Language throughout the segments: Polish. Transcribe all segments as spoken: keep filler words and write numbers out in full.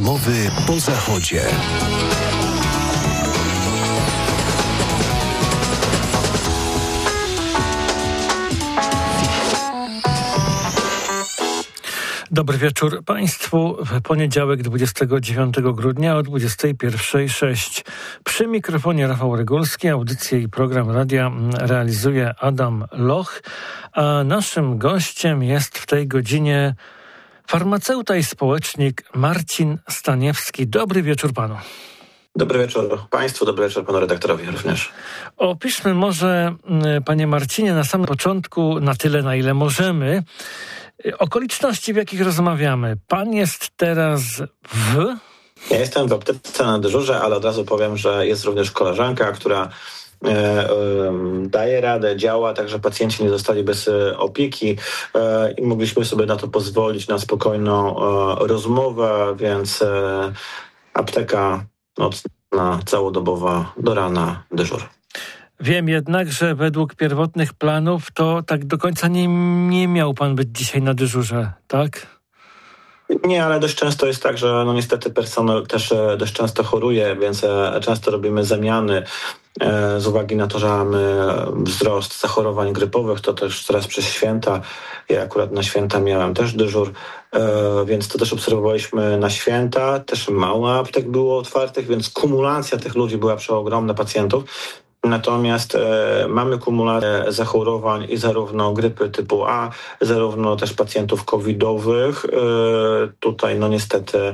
Rozmowy po Zachodzie. Dobry wieczór Państwu. W poniedziałek dwudziestego dziewiątego grudnia o dwudziestej pierwszej sześć. Przy mikrofonie Rafał Regulski. Audycję i program radia realizuje Adam Loch, a naszym gościem jest w tej godzinie farmaceuta i społecznik Marcin Staniewski. Dobry wieczór Panu. Dobry wieczór Państwu, dobry wieczór Panu redaktorowi również. Opiszmy może, Panie Marcinie, na samym początku, na tyle, na ile możemy, okoliczności, w jakich rozmawiamy. Pan jest teraz w... Ja jestem w aptece na dyżurze, ale od razu powiem, że jest również koleżanka, która e, e, daje radę, działa, tak że pacjenci nie zostali bez e, opieki e, i mogliśmy sobie na to pozwolić, na spokojną e, rozmowę, więc e, apteka nocna, całodobowa, do rana dyżur. Wiem jednak, że według pierwotnych planów to tak do końca nie, nie miał pan być dzisiaj na dyżurze, tak? Nie, ale dość często jest tak, że no niestety personel też dość często choruje, więc często robimy zamiany z uwagi na to, że mamy wzrost zachorowań grypowych, to też teraz przez święta. Ja akurat na święta miałem też dyżur, więc to też obserwowaliśmy na święta. Też mało aptek było otwartych, więc kumulacja tych ludzi była przeogromna pacjentów. Natomiast e, mamy kumulację zachorowań i zarówno grypy typu A, zarówno też pacjentów covidowych. E, tutaj no niestety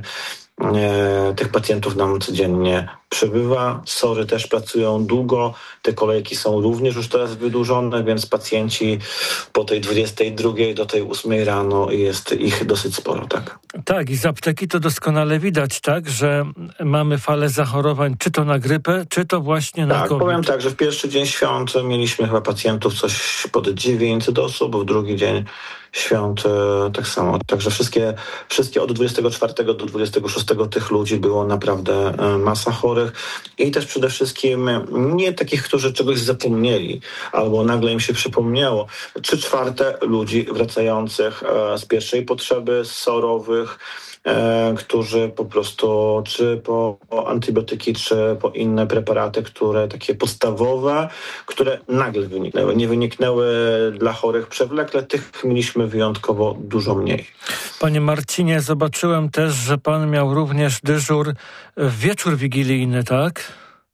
e, tych pacjentów nam codziennie przybywa. SOR-y też pracują długo, te kolejki są również już teraz wydłużone, więc pacjenci po tej dwudziestej drugiej do tej ósmej rano jest ich dosyć sporo, tak. Tak, i z apteki to doskonale widać, tak, że mamy falę zachorowań, czy to na grypę, czy to właśnie na tak, COVID. Powiem tak, że w pierwszy dzień świąt mieliśmy chyba pacjentów coś pod dziewięćset osób, w drugi dzień świąt e, tak samo. Także wszystkie, wszystkie od dwudziestego czwartego do dwudziestego szóstego tych ludzi było naprawdę e, masa chorych i też przede wszystkim nie takich, którzy czegoś zapomnieli albo nagle im się przypomniało. Trzy czwarte ludzi wracających e, z pierwszej potrzeby, z sorowych, E, którzy po prostu czy po antybiotyki, czy po inne preparaty, które takie podstawowe, które nagle wyniknęły. Nie wyniknęły dla chorych przewlekle, tych mieliśmy wyjątkowo dużo mniej. Panie Marcinie, zobaczyłem też, że pan miał również dyżur w wieczór wigilijny, tak?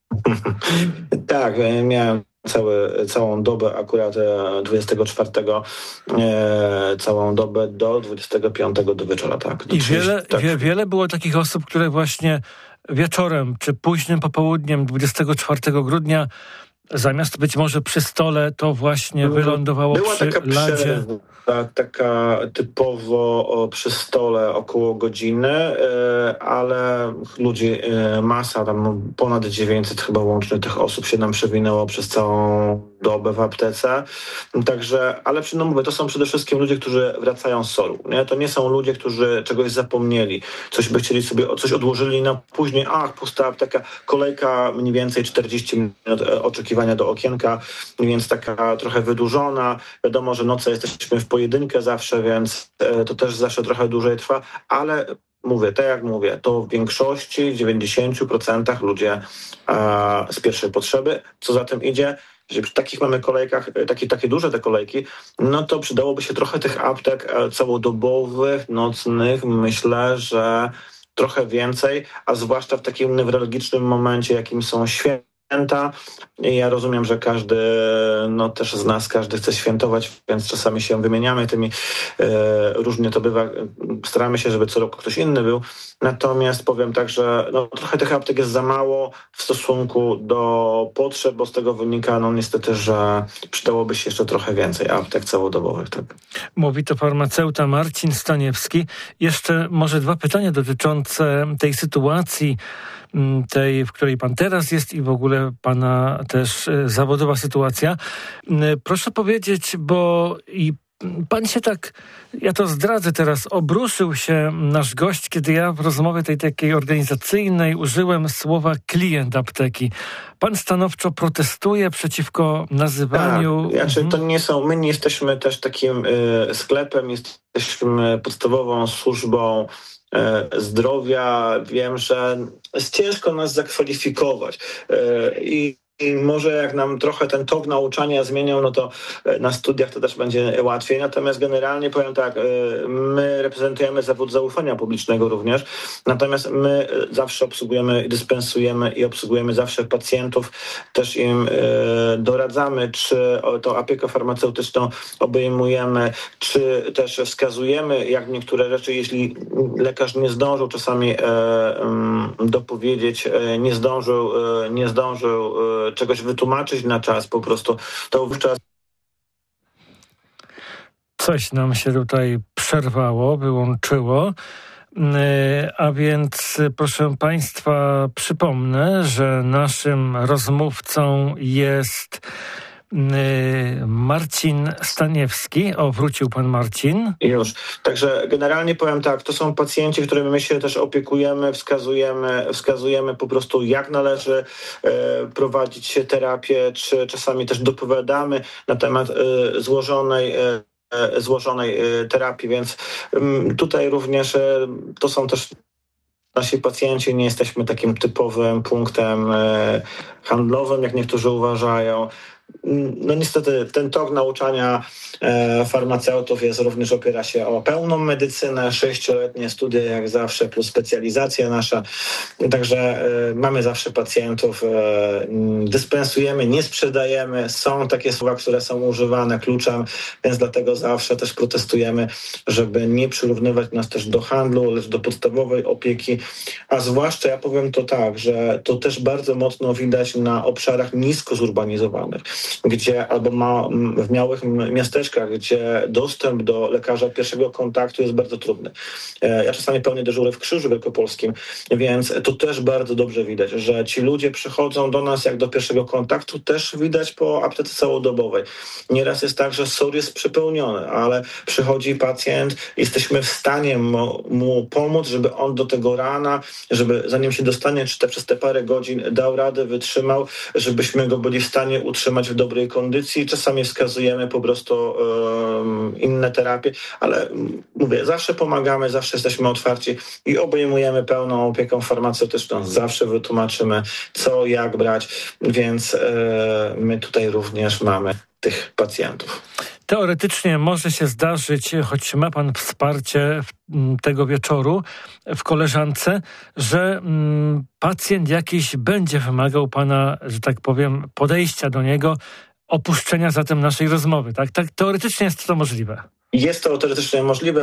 Tak, miałem Cały, całą dobę, akurat dwudziestego czwartego e, całą dobę do dwudziestego piątego do wieczora, tak. Do I wiele, tak. wie, wiele było takich osób, które właśnie wieczorem czy późnym popołudniem dwudziestego czwartego grudnia zamiast być może przy stole, to właśnie wylądowało Była przy taka ladzie. Przerwa, taka typowo o, przy stole około godziny, e, ale ludzi e, masa, tam ponad dziewięćset chyba łącznie tych osób się nam przewinęło przez całą dobę w aptece. Także, ale no mówię, to są przede wszystkim ludzie, którzy wracają z soru. Nie? To nie są ludzie, którzy czegoś zapomnieli, coś by chcieli sobie, coś odłożyli na później, ach, pusta apteka, kolejka mniej więcej czterdzieści minut oczekiwania do okienka, więc taka trochę wydłużona. Wiadomo, że noce jesteśmy w pojedynkę zawsze, więc to też zawsze trochę dłużej trwa, ale mówię, tak jak mówię, to w większości, w dziewięćdziesięciu procentach ludzie a, z pierwszej potrzeby. Co za tym idzie, że przy takich mamy kolejkach, takie, takie duże te kolejki, no to przydałoby się trochę tych aptek całodobowych, nocnych. Myślę, że trochę więcej, a zwłaszcza w takim newralgicznym momencie, jakim są święta. I ja rozumiem, że każdy, no też z nas, każdy chce świętować, więc czasami się wymieniamy tymi, e, różnie to bywa, staramy się, żeby co roku ktoś inny był. Natomiast powiem tak, że no, trochę tych aptek jest za mało w stosunku do potrzeb, bo z tego wynika no niestety, że przydałoby się jeszcze trochę więcej aptek całodobowych. Tak. Mówi to farmaceuta Marcin Staniewski. Jeszcze może dwa pytania dotyczące tej sytuacji, tej, w której pan teraz jest i w ogóle pana też zawodowa sytuacja. Proszę powiedzieć, bo i pan się tak, ja to zdradzę teraz, obruszył się nasz gość, kiedy ja w rozmowie tej takiej organizacyjnej użyłem słowa klient apteki. Pan stanowczo protestuje przeciwko nazywaniu... Tak, znaczy to nie są, my nie jesteśmy też takim y, sklepem, jesteśmy podstawową służbą y, zdrowia. Wiem, że jest ciężko nas zakwalifikować y, i I może jak nam trochę ten tok nauczania zmienią, no to na studiach to też będzie łatwiej. Natomiast generalnie powiem tak, my reprezentujemy zawód zaufania publicznego również. Natomiast my zawsze obsługujemy i dyspensujemy i obsługujemy zawsze pacjentów. Też im doradzamy, czy tą opiekę farmaceutyczną obejmujemy, czy też wskazujemy, jak niektóre rzeczy, jeśli lekarz nie zdążył czasami dopowiedzieć, nie zdążył, nie zdążył czegoś wytłumaczyć na czas po prostu, to wówczas... Coś nam się tutaj przerwało, wyłączyło. A więc, proszę Państwa, przypomnę, że naszym rozmówcą jest Marcin Staniewski. O, wrócił pan Marcin. Już. Także generalnie powiem tak, to są pacjenci, którymi my się też opiekujemy, wskazujemy, wskazujemy po prostu, jak należy e, prowadzić terapię, czy czasami też dopowiadamy na temat e, złożonej e, złożonej terapii, więc tutaj również to są też nasi pacjenci, nie jesteśmy takim typowym punktem handlowym, jak niektórzy uważają. No niestety ten tok nauczania e, farmaceutów jest również, opiera się o pełną medycynę, sześcioletnie studia jak zawsze, plus specjalizacja nasza. Także e, mamy zawsze pacjentów, e, dyspensujemy, nie sprzedajemy. Są takie słowa, które są używane kluczem, więc dlatego zawsze też protestujemy, żeby nie przyrównywać nas też do handlu, lecz do podstawowej opieki. A zwłaszcza ja powiem to tak, że to też bardzo mocno widać na obszarach nisko zurbanizowanych, gdzie albo ma, w małych miasteczkach, gdzie dostęp do lekarza pierwszego kontaktu jest bardzo trudny. Ja czasami pełnię dyżury w Krzyżu Wielkopolskim, więc to też bardzo dobrze widać, że ci ludzie przychodzą do nas jak do pierwszego kontaktu, też widać po aptece całodobowej. Nieraz jest tak, że S O R jest przepełniony, ale przychodzi pacjent, jesteśmy w stanie mu, mu pomóc, żeby on do tego rana, żeby zanim się dostanie, czy te przez te parę godzin dał radę, wytrzymał, żebyśmy go byli w stanie utrzymać w dobrej kondycji. Czasami wskazujemy po prostu um, inne terapie, ale mówię, zawsze pomagamy, zawsze jesteśmy otwarci i obejmujemy pełną opieką farmaceutyczną. Zawsze wytłumaczymy, co, jak brać, więc e, my tutaj również mamy tych pacjentów. Teoretycznie może się zdarzyć, choć ma pan wsparcie tego wieczoru w koleżance, że mm, pacjent jakiś będzie wymagał pana, że tak powiem, podejścia do niego, opuszczenia zatem naszej rozmowy. Tak, tak teoretycznie jest to możliwe. Jest to teoretycznie możliwe,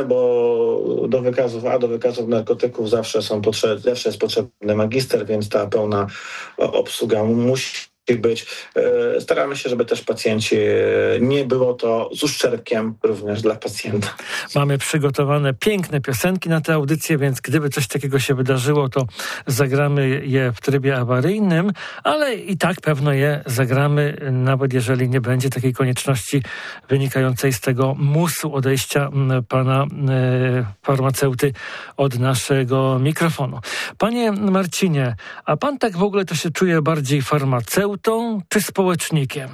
bo do wykazów A, do wykazów narkotyków zawsze są potrzeb, zawsze jest potrzebny magister, więc ta pełna obsługa musi być. Staramy się, żeby też pacjenci, nie było to z uszczerbkiem również dla pacjenta. Mamy przygotowane piękne piosenki na tę audycję, więc gdyby coś takiego się wydarzyło, to zagramy je w trybie awaryjnym, ale i tak pewno je zagramy, nawet jeżeli nie będzie takiej konieczności wynikającej z tego musu odejścia pana e, farmaceuty od naszego mikrofonu. Panie Marcinie, a pan tak w ogóle to się czuje bardziej farmaceutą czy społecznikiem?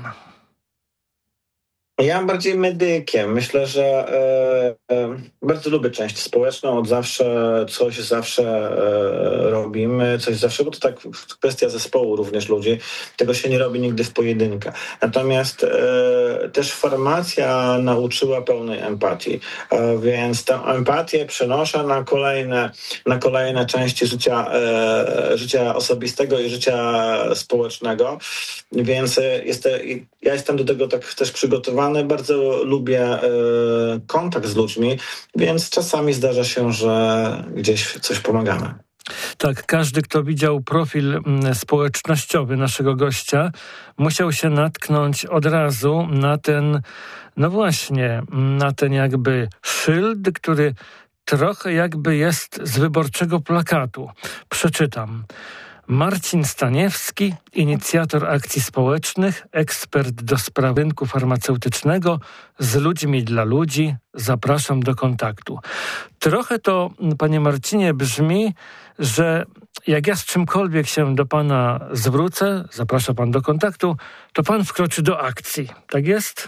Ja bardziej medykiem. Myślę, że e, e, bardzo lubię część społeczną. Od zawsze coś zawsze e, robimy, coś zawsze, bo to tak kwestia zespołu również ludzi. Tego się nie robi nigdy w pojedynkę. Natomiast e, też farmacja nauczyła pełnej empatii. E, więc tę empatię przenoszę na kolejne, na kolejne części życia, e, życia osobistego i życia społecznego. Więc jest, ja jestem do tego tak też przygotowany. Bardzo lubię e, kontakt z ludźmi, więc czasami zdarza się, że gdzieś coś pomagamy. Tak, każdy, kto widział profil społecznościowy naszego gościa, musiał się natknąć od razu na ten, no właśnie, na ten jakby szyld, który trochę jakby jest z wyborczego plakatu. Przeczytam. Marcin Staniewski, inicjator akcji społecznych, ekspert do spraw rynku farmaceutycznego, z ludźmi dla ludzi. Zapraszam do kontaktu. Trochę to, panie Marcinie, brzmi, że jak ja z czymkolwiek się do pana zwrócę, zaprasza pan do kontaktu, to pan wkroczy do akcji. Tak jest?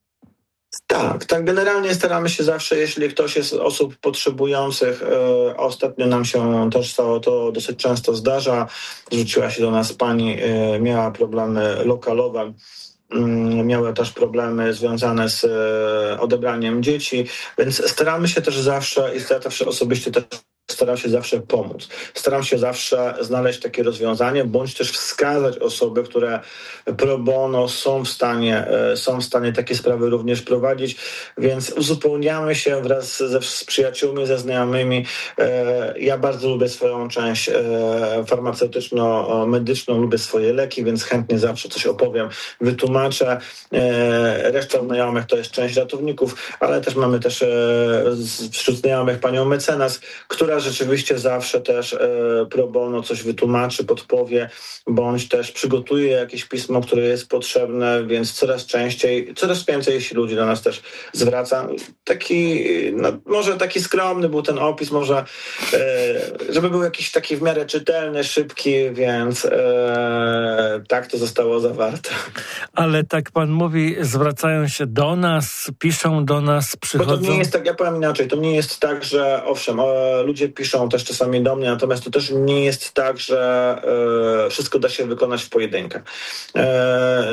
Tak, tak generalnie staramy się zawsze, jeśli ktoś jest osób potrzebujących, e, ostatnio nam się też stało, to dosyć często zdarza, zwróciła się do nas pani, e, miała problemy lokalowe, miały też problemy związane z e, odebraniem dzieci, więc staramy się też zawsze i zawsze osobiście też staram się zawsze pomóc. Staram się zawsze znaleźć takie rozwiązanie, bądź też wskazać osoby, które pro bono są w stanie, są w stanie takie sprawy również prowadzić, więc uzupełniamy się wraz ze, z przyjaciółmi, ze znajomymi. Ja bardzo lubię swoją część farmaceutyczno-medyczną, lubię swoje leki, więc chętnie zawsze coś opowiem, wytłumaczę. Reszta znajomych to jest część ratowników, ale też mamy też wśród znajomych panią mecenas, która rzeczywiście zawsze też e, pro bono coś wytłumaczy, podpowie, bądź też przygotuje jakieś pismo, które jest potrzebne, więc coraz częściej, coraz więcej się ludzi do nas też zwraca. Taki, no, może taki skromny był ten opis, może e, żeby był jakiś taki w miarę czytelny, szybki, więc e, tak to zostało zawarte. Ale tak pan mówi, zwracają się do nas, piszą do nas, przychodzą... Bo to nie jest tak, ja powiem inaczej, to nie jest tak, że owszem, o, ludzie piszą też czasami do mnie, natomiast to też nie jest tak, że e, wszystko da się wykonać w pojedynkę. E,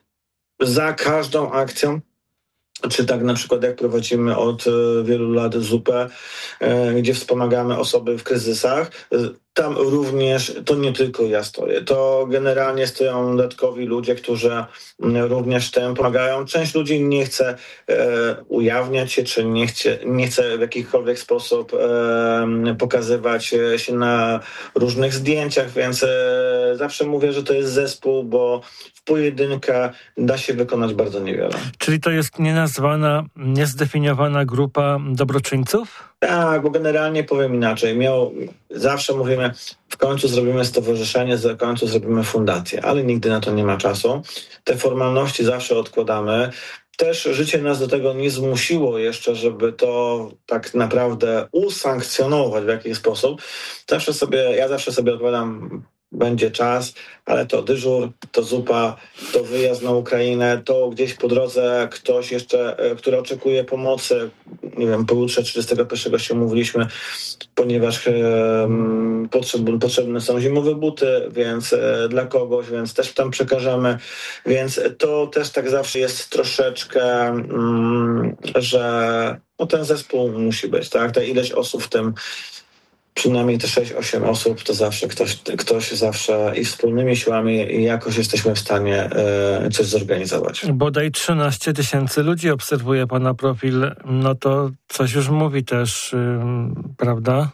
za każdą akcją, czy tak na przykład jak prowadzimy od wielu lat zupę, e, gdzie wspomagamy osoby w kryzysach, tam również to nie tylko ja stoję, to generalnie stoją dodatkowi ludzie, którzy również tym pomagają. Część ludzi nie chce e, ujawniać się, czy nie chce, nie chce w jakikolwiek sposób e, pokazywać się na różnych zdjęciach, więc e, zawsze mówię, że to jest zespół, bo w pojedynkę da się wykonać bardzo niewiele. Czyli to jest nienazwana, niezdefiniowana grupa dobroczyńców? Tak, bo generalnie powiem inaczej. Miał, zawsze mówimy, w końcu zrobimy stowarzyszenie, w końcu zrobimy fundację, ale nigdy na to nie ma czasu. Te formalności zawsze odkładamy. Też życie nas do tego nie zmusiło jeszcze, żeby to tak naprawdę usankcjonować w jakiś sposób. Zawsze sobie, ja zawsze sobie odpowiadam, będzie czas, ale to dyżur, to zupa, to wyjazd na Ukrainę, to gdzieś po drodze ktoś jeszcze, który oczekuje pomocy, nie wiem, pojutrze trzydziestego pierwszego się mówiliśmy, ponieważ um, potrzeb, potrzebne są zimowe buty, więc e, dla kogoś, więc też tam przekażemy, więc to też tak zawsze jest troszeczkę, um, że no, ten zespół musi być, tak, ta ilość osób w tym, przynajmniej te sześć osiem osób, to zawsze ktoś, ktoś zawsze i wspólnymi siłami jakoś jesteśmy w stanie e, coś zorganizować. Bodaj trzynaście tysięcy ludzi obserwuje pana profil, no to coś już mówi też, yy, prawda?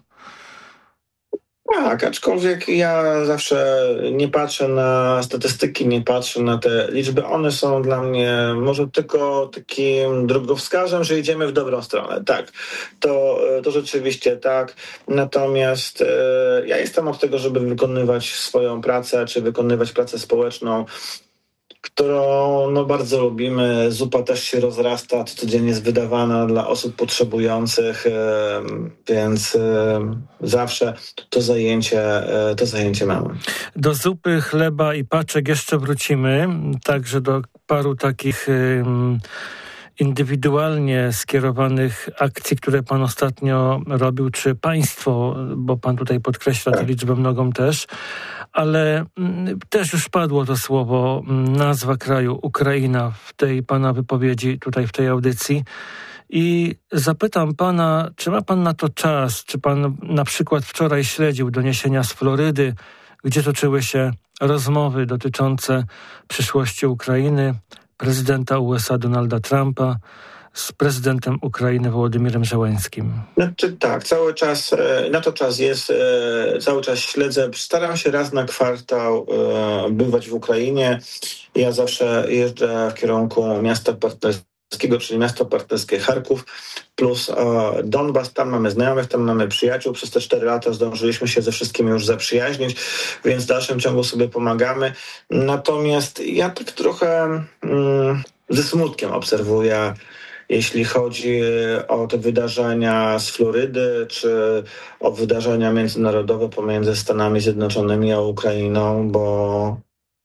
Tak, aczkolwiek ja zawsze nie patrzę na statystyki, nie patrzę na te liczby. One są dla mnie może tylko takim drogowskazem, że idziemy w dobrą stronę. Tak, to, to rzeczywiście tak. Natomiast e, ja jestem od tego, żeby wykonywać swoją pracę, czy wykonywać pracę społeczną, którą no, bardzo lubimy. Zupa też się rozrasta, co codziennie jest wydawana dla osób potrzebujących, e, więc e, zawsze to zajęcie, e, to zajęcie mamy. Do zupy, chleba i paczek jeszcze wrócimy, także do paru takich y, indywidualnie skierowanych akcji, które pan ostatnio robił, czy państwo, bo pan tutaj podkreśla tę liczbę mnogą też, ale m, też już padło to słowo, m, nazwa kraju, Ukraina, w tej pana wypowiedzi tutaj w tej audycji. I zapytam pana, czy ma pan na to czas, czy pan na przykład wczoraj śledził doniesienia z Florydy, gdzie toczyły się rozmowy dotyczące przyszłości Ukrainy, prezydenta U S A Donalda Trumpa z prezydentem Ukrainy Wołodymyrem Zełenskim. Znaczy tak, cały czas, na to czas jest, cały czas śledzę. Staram się raz na kwartał bywać w Ukrainie. Ja zawsze jeżdżę w kierunku miasta partnerskiego partnerskiego, czyli miasto partnerskie Charków, plus e, Donbas. Tam mamy znajomych, tam mamy przyjaciół. Przez te cztery lata zdążyliśmy się ze wszystkimi już zaprzyjaźnić, więc w dalszym ciągu sobie pomagamy. Natomiast ja tak trochę mm, ze smutkiem obserwuję, jeśli chodzi o te wydarzenia z Florydy, czy o wydarzenia międzynarodowe pomiędzy Stanami Zjednoczonymi a Ukrainą, bo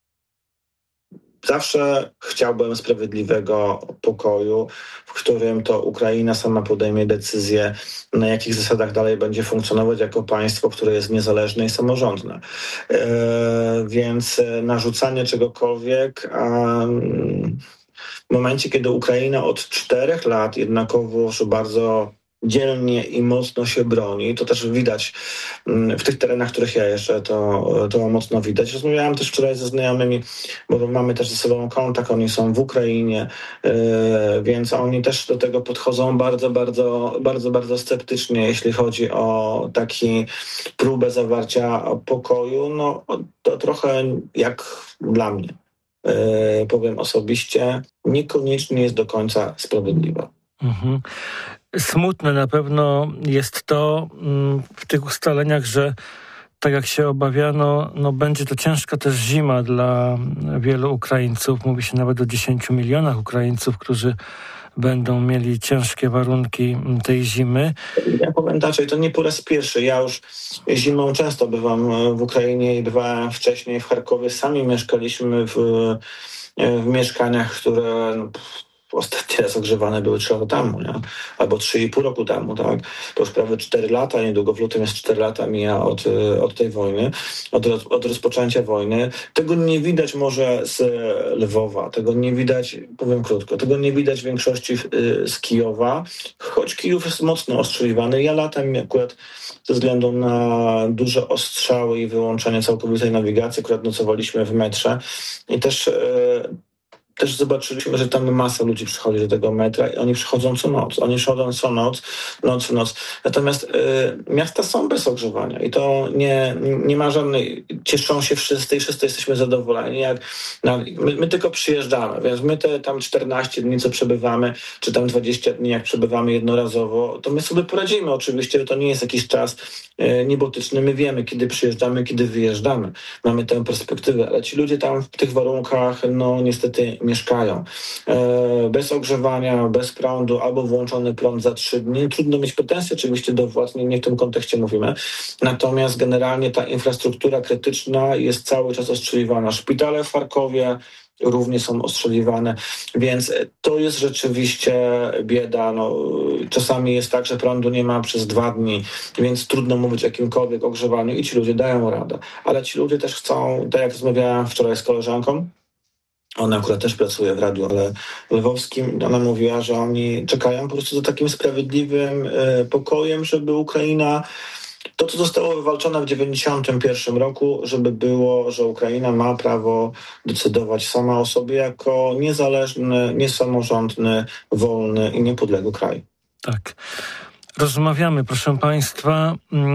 zawsze chciałbym sprawiedliwego pokoju, w którym to Ukraina sama podejmie decyzję, na jakich zasadach dalej będzie funkcjonować jako państwo, które jest niezależne i samorządne. E, więc narzucanie czegokolwiek... A, w momencie, kiedy Ukraina od czterech lat jednakowoż bardzo dzielnie i mocno się broni, to też widać w tych terenach, w których ja jeszcze to, to mocno widać. Rozmawiałem też wczoraj ze znajomymi, bo mamy też ze sobą kontakt, oni są w Ukrainie, yy, więc oni też do tego podchodzą bardzo, bardzo, bardzo, bardzo sceptycznie, jeśli chodzi o taki próbę zawarcia pokoju. No to trochę jak dla mnie. Yy, powiem osobiście, niekoniecznie jest do końca sprawiedliwa. Mhm. Smutne na pewno jest to mm, w tych ustaleniach, że tak jak się obawiano, no będzie to ciężka też zima dla wielu Ukraińców. Mówi się nawet o dziesięciu milionach Ukraińców, którzy będą mieli ciężkie warunki tej zimy. Ja powiem inaczej, to nie po raz pierwszy. Ja już zimą często bywam w Ukrainie i bywałem wcześniej w Charkowie. Sami mieszkaliśmy w, w mieszkaniach, które no, ostatni raz ogrzewane były trzy lata temu, nie? Albo trzy i pół roku temu, tak? To już prawie cztery lata, niedługo w lutym jest cztery lata mija od, od tej wojny, od, od rozpoczęcia wojny. Tego nie widać może z Lwowa, tego nie widać, powiem krótko, tego nie widać w większości z Kijowa, choć Kijów jest mocno ostrzeliwany. Ja latem akurat ze względu na duże ostrzały i wyłączenie całkowitej nawigacji, akurat nocowaliśmy w metrze i też e, Też zobaczyliśmy, że tam masa ludzi przychodzi do tego metra i oni przychodzą co noc. Oni przychodzą co noc, noc w noc. Natomiast y, miasta są bez ogrzewania i to nie, nie ma żadnej... Cieszą się wszyscy i wszyscy jesteśmy zadowoleni. Jak, no, my, my tylko przyjeżdżamy, więc my te tam czternaście dni, co przebywamy, czy tam dwadzieścia dni, jak przebywamy jednorazowo, to my sobie poradzimy. Oczywiście to nie jest jakiś czas y, niebotyczny. My wiemy, kiedy przyjeżdżamy, kiedy wyjeżdżamy. Mamy tę perspektywę, ale ci ludzie tam w tych warunkach, no niestety mieszkają. E, bez ogrzewania, bez prądu, albo włączony prąd za trzy dni. Trudno mieć pretensje oczywiście do władz, nie, nie w tym kontekście mówimy. Natomiast generalnie ta infrastruktura krytyczna jest cały czas ostrzeliwana. Szpitale w Charkowie również są ostrzeliwane, więc to jest rzeczywiście bieda. No, czasami jest tak, że prądu nie ma przez dwa dni, więc trudno mówić o jakimkolwiek ogrzewaniu i ci ludzie dają radę. Ale ci ludzie też chcą, tak jak rozmawiałem wczoraj z koleżanką, ona akurat też pracuje w radiu, ale lwowskim, ona mówiła, że oni czekają po prostu za takim sprawiedliwym e, pokojem, żeby Ukraina, to co zostało wywalczone w dziewięćdziesiątym pierwszym roku, żeby było, że Ukraina ma prawo decydować sama o sobie jako niezależny, niesamorządny, wolny i niepodległy kraj. Tak. Rozmawiamy, proszę Państwa,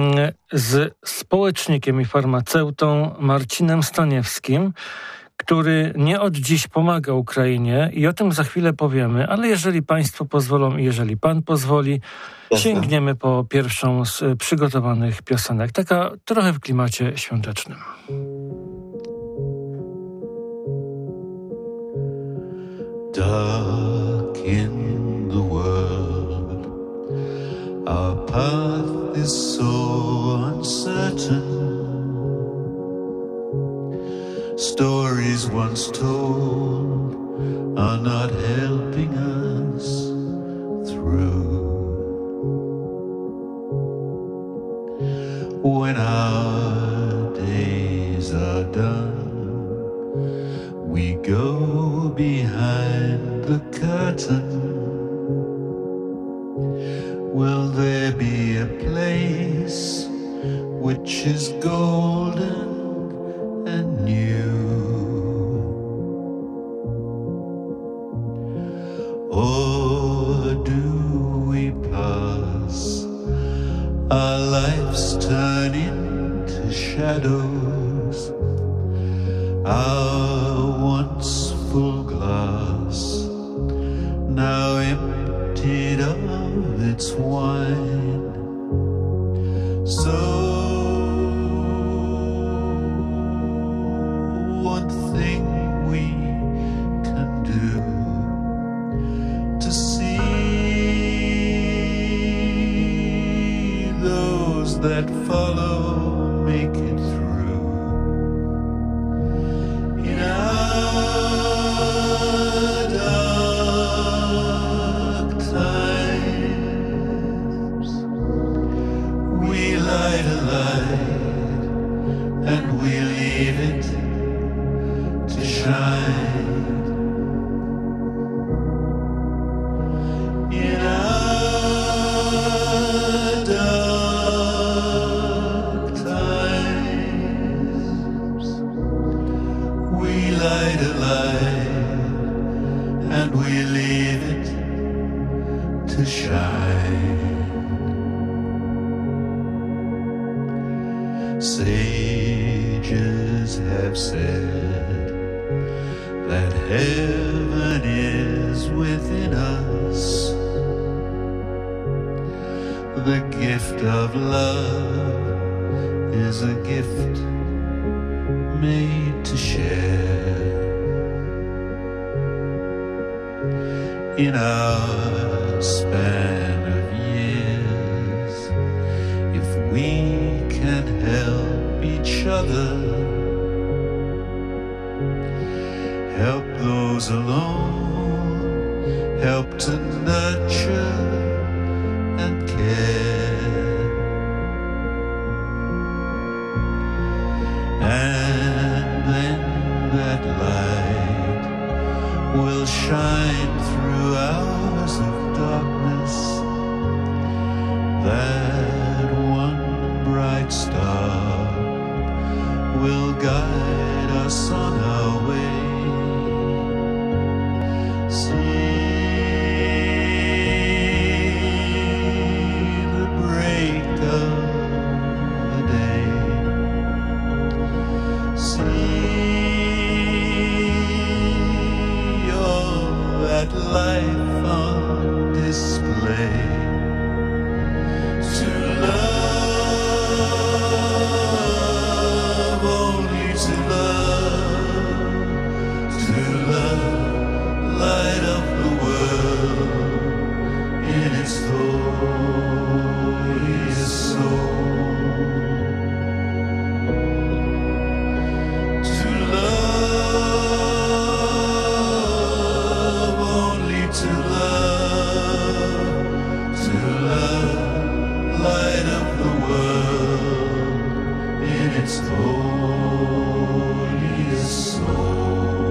z społecznikiem i farmaceutą Marcinem Staniewskim, który nie od dziś pomaga Ukrainie i o tym za chwilę powiemy, ale jeżeli Państwo pozwolą i jeżeli Pan pozwoli, sięgniemy po pierwszą z przygotowanych piosenek. Taka trochę w klimacie świątecznym. Dark in the world, our path is so uncertain. Stories once told are not helping us through. When our days are done, we go behind the curtain. Will there be a place which is golden and new? Or do we pass our lives turn into shadows, our once full glass now emptied of its wine. So one thing we can do to see those that follow make it through. In our dark times, we light a light and we leave it to shine. In our dark times, we light a light and we leave it to shine. Sages have said that heaven is within us. The gift of love is a gift made to share. In our span of years, if we can help each other, help those alone, help to nurture and care. And then that light will shine through hours of darkness. That one bright star will guide us on our way. See the break of the day. See all that life on display. To love, only to love, to love, light up the world in its holiest soul. To love, only to love, to love, light up the world in its holiest soul.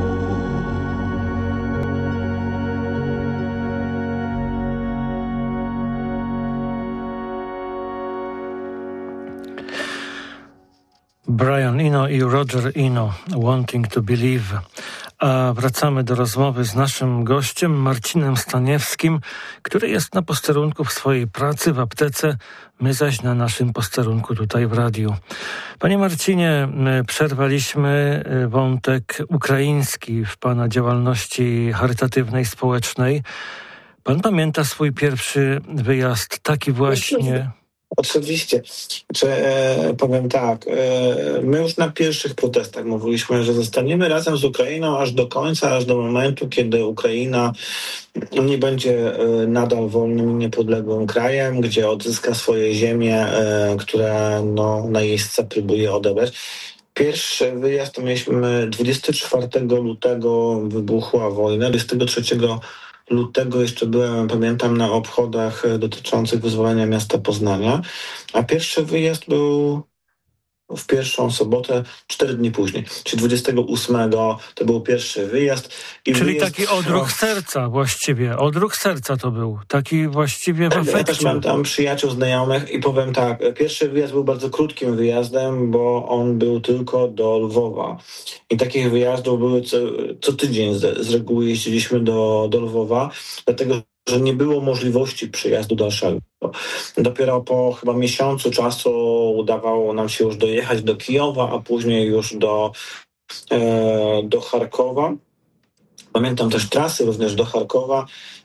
Brian Eno i Roger Eno, Wanting to Believe. A wracamy do rozmowy z naszym gościem, Marcinem Staniewskim, który jest na posterunku w swojej pracy w aptece, my zaś na naszym posterunku tutaj w radiu. Panie Marcinie, przerwaliśmy wątek ukraiński w pana działalności charytatywnej, społecznej. Pan pamięta swój pierwszy wyjazd, taki właśnie... Oczywiście. Czy, e, powiem tak, e, my już na pierwszych protestach mówiliśmy, że zostaniemy razem z Ukrainą aż do końca, aż do momentu, kiedy Ukraina nie będzie e, nadal wolnym i niepodległym krajem, gdzie odzyska swoje ziemie, e, które no, najeźdźca próbuje odebrać. Pierwszy wyjazd to mieliśmy dwudziestego czwartego lutego, wybuchła wojna, dwudziestego trzeciego lutego jeszcze byłem, pamiętam, na obchodach dotyczących wyzwolenia miasta Poznania, a pierwszy wyjazd był w pierwszą sobotę, cztery dni później, czyli dwudziestego ósmego to był pierwszy wyjazd. I czyli wyjazd taki odruch serca właściwie, odruch serca to był, taki właściwie w efekcie. Ja też mam tam przyjaciół, znajomych i powiem tak, pierwszy wyjazd był bardzo krótkim wyjazdem, bo on był tylko do Lwowa. I takich wyjazdów były co, co tydzień z, z reguły jeździliśmy do, do Lwowa, dlatego że nie było możliwości przyjazdu dalszego. Dopiero po chyba miesiącu czasu udawało nam się już dojechać do Kijowa, a później już do, e, do Charkowa. Pamiętam też trasy również do Charkowa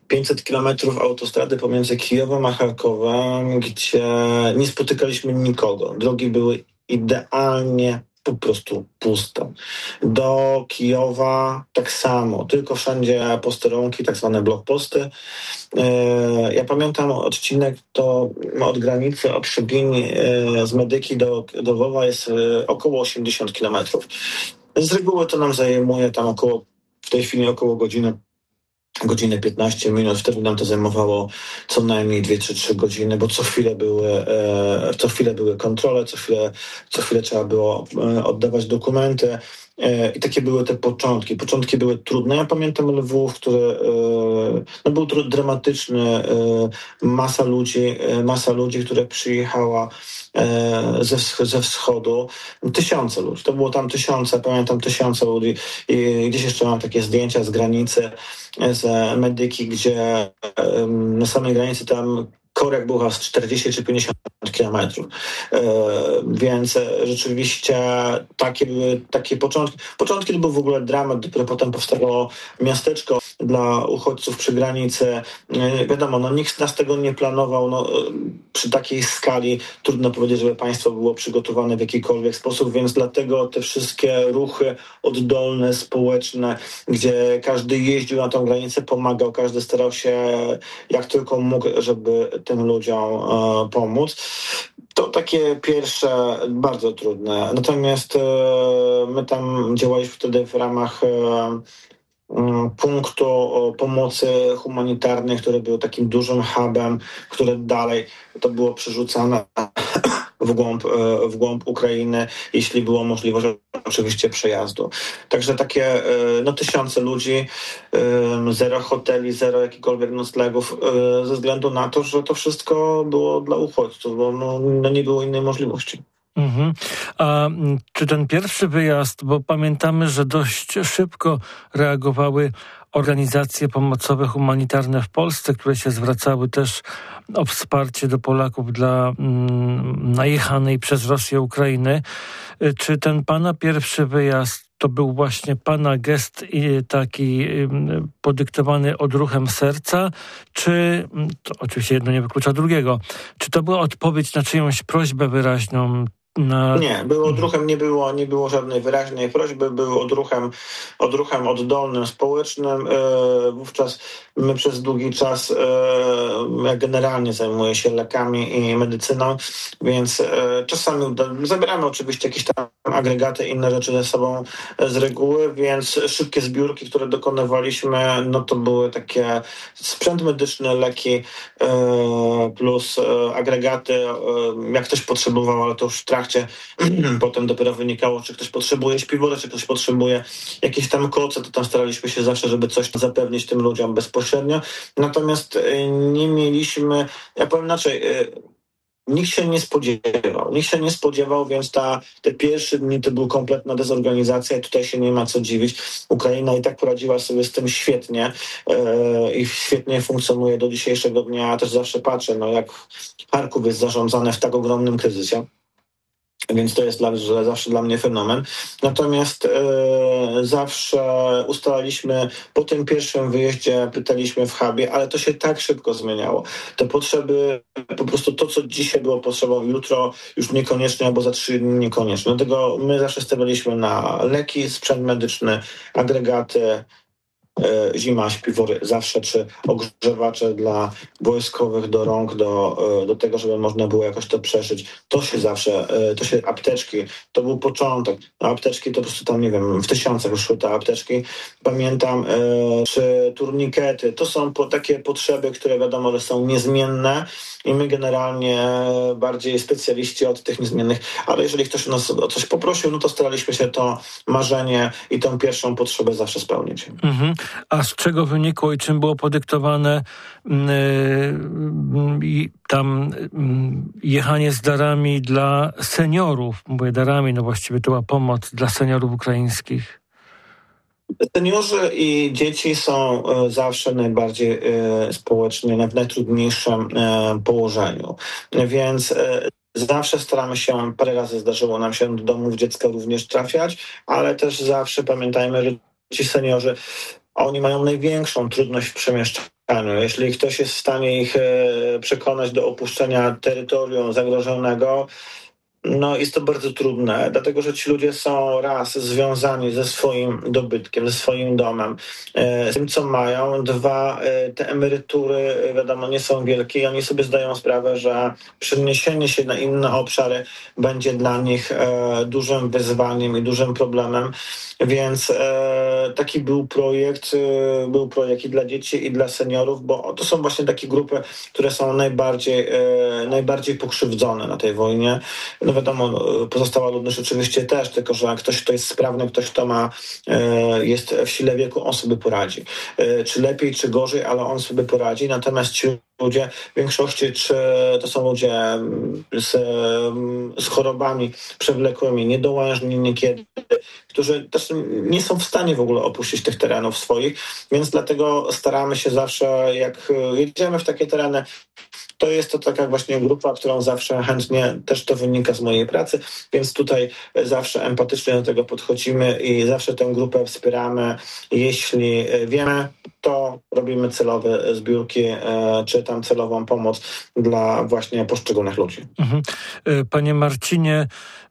pięćset kilometrów autostrady pomiędzy Kijowem a Charkowem, gdzie nie spotykaliśmy nikogo. Drogi były idealnie po prostu puste. Do Kijowa tak samo, tylko wszędzie posterunki, tak zwane blokposty. Ja pamiętam odcinek to od granicy, od Szybin z Medyki do, do Lwowa jest około osiemdziesiąt kilometrów. Z reguły to nam zajmuje tam około, w tej chwili około godziny, godzinę piętnaście minut, wtedy nam to zajmowało co najmniej dwie trzy trzy godziny, bo co chwilę były, e, co chwilę były kontrole, co chwilę, co chwilę trzeba było e, oddawać dokumenty. I takie były te początki. Początki były trudne. Ja pamiętam Lwów, który no, był trud, dramatyczny. Masa ludzi, masa ludzi, która przyjechała ze, ze wschodu. Tysiące ludzi. To było tam tysiące, pamiętam tysiące ludzi. I gdzieś jeszcze mam takie zdjęcia z granicy, z Medyki, gdzie na samej granicy tam korek był chyba z czterdzieści czy pięćdziesiąt kilometrów. E, więc rzeczywiście takie były takie początki. Początki to był w ogóle dramat, dopiero potem powstało miasteczko dla uchodźców przy granicy. E, wiadomo, no nikt nas tego nie planował. No, przy takiej skali trudno powiedzieć, żeby państwo było przygotowane w jakikolwiek sposób, więc dlatego te wszystkie ruchy oddolne, społeczne, gdzie każdy jeździł na tą granicę, pomagał, każdy starał się jak tylko mógł, żeby tym ludziom e, pomóc. To takie pierwsze, bardzo trudne. Natomiast e, my tam działaliśmy wtedy w ramach e, punktu pomocy humanitarnej, który był takim dużym hubem, który dalej to było przerzucane w głąb, w głąb Ukrainy, jeśli było możliwość oczywiście przejazdu. Także takie no, tysiące ludzi, zero hoteli, zero jakichkolwiek noclegów, ze względu na to, że to wszystko było dla uchodźców, bo no, no nie było innej możliwości. Mhm. A czy ten pierwszy wyjazd, bo pamiętamy, że dość szybko reagowały organizacje pomocowe, humanitarne w Polsce, które się zwracały też o wsparcie do Polaków dla mm, najechanej przez Rosję Ukrainy. Czy ten pana pierwszy wyjazd to był właśnie pana gest taki podyktowany odruchem serca, czy, to oczywiście jedno nie wyklucza drugiego, czy to była odpowiedź na czyjąś prośbę wyraźną? Na... Nie, był odruchem, nie było, nie było żadnej wyraźnej prośby, był odruchem, odruchem oddolnym, społecznym. E, wówczas my przez długi czas, e, ja generalnie zajmuję się lekami i medycyną, więc e, czasami zabieramy oczywiście jakieś tam agregaty, inne rzeczy ze sobą z reguły, więc szybkie zbiórki, które dokonywaliśmy, no to były takie sprzęt medyczny, leki e, plus e, agregaty, e, jak ktoś potrzebował, ale to już w trakcie potem dopiero wynikało, czy ktoś potrzebuje śpiwory, czy ktoś potrzebuje jakieś tam koce, to tam staraliśmy się zawsze, żeby coś zapewnić tym ludziom bezpośrednio. Natomiast nie mieliśmy, ja powiem inaczej, nikt się nie spodziewał. Nikt się nie spodziewał, więc ta, te pierwsze dni to była kompletna dezorganizacja i tutaj się nie ma co dziwić. Ukraina i tak poradziła sobie z tym świetnie yy, i świetnie funkcjonuje do dzisiejszego dnia. Ja też zawsze patrzę, no jak Charków jest zarządzany w tak ogromnym kryzysie. Więc to jest dla, że zawsze dla mnie fenomen. Natomiast e, zawsze ustalaliśmy, po tym pierwszym wyjeździe pytaliśmy w hubie, ale to się tak szybko zmieniało. Te potrzeby, po prostu to, co dzisiaj było potrzebą, jutro już niekoniecznie, albo za trzy dni niekoniecznie. Dlatego my zawsze stawialiśmy na leki, sprzęt medyczny, agregaty, zima, śpiwory zawsze, czy ogrzewacze dla wojskowych do rąk, do, do tego, żeby można było jakoś to przeżyć. To się zawsze, to się apteczki, to był początek. No, apteczki to po prostu tam, nie wiem, w tysiącach już szły te apteczki. Pamiętam, czy turnikety, to są po, takie potrzeby, które wiadomo, że są niezmienne i my generalnie bardziej specjaliści od tych niezmiennych, ale jeżeli ktoś nas o coś poprosił, no to staraliśmy się to marzenie i tą pierwszą potrzebę zawsze spełnić. Mhm. A z czego wynikło i czym było podyktowane yy, tam yy, jechanie z darami dla seniorów? Mówię darami, no właściwie to była pomoc dla seniorów ukraińskich. Seniorzy i dzieci są zawsze najbardziej społecznie w najtrudniejszym położeniu, więc zawsze staramy się, parę razy zdarzyło nam się do domów dziecka również trafiać, ale też zawsze pamiętajmy, że ci seniorzy, oni mają największą trudność w przemieszczaniu Jeśli ktoś jest w stanie ich przekonać do opuszczenia terytorium zagrożonego, no jest to bardzo trudne, dlatego że ci ludzie są raz związani ze swoim dobytkiem, ze swoim domem, z tym co mają, dwa, te emerytury wiadomo nie są wielkie i oni sobie zdają sprawę, że przeniesienie się na inne obszary będzie dla nich dużym wyzwaniem i dużym problemem, więc taki był projekt, był projekt i dla dzieci i dla seniorów, bo to są właśnie takie grupy, które są najbardziej, najbardziej pokrzywdzone na tej wojnie. No wiadomo, pozostała ludność oczywiście też, tylko że ktoś, kto jest sprawny, ktoś, kto ma, jest w sile wieku, on sobie poradzi. Czy lepiej, czy gorzej, ale on sobie poradzi. Natomiast ci ludzie w większości, czy to są ludzie z, z chorobami przewlekłymi, niedołężni niekiedy, którzy też nie są w stanie w ogóle opuścić tych terenów swoich, więc dlatego staramy się zawsze, jak jedziemy w takie tereny, to jest to taka właśnie grupa, którą zawsze chętnie, też to wynika z mojej pracy, więc tutaj zawsze empatycznie do tego podchodzimy i zawsze tę grupę wspieramy. Jeśli wiemy, to robimy celowe zbiórki, czy tam celową pomoc dla właśnie poszczególnych ludzi. Mhm. Panie Marcinie,